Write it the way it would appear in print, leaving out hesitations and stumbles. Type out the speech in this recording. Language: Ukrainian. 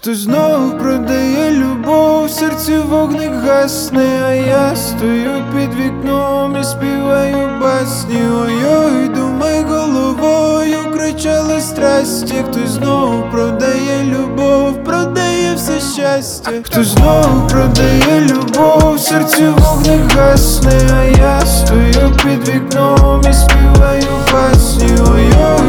Хтось знову продає любов, в серці вогник гасне, а я стою під вікном і співаю басні. Ой-ой, думай головою, кричали страсті. Хтось знову продає любов, продає все щастя. Хтось знову продає любов, в серці вогник гасне, а я стою під вікном і співаю басні. Ой-ой,